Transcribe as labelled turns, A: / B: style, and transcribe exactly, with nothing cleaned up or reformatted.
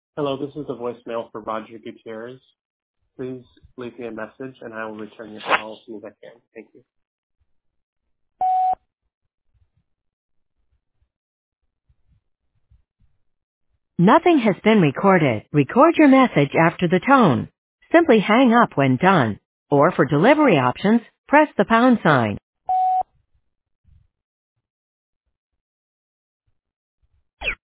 A: Hello, this is the voicemail for Roger Gutierrez. Please leave me a message and I will return your call as soon as I can. Thank you.
B: Nothing has been recorded. Record your message after the tone. Simply hang up when done. Or for delivery options, press the pound sign.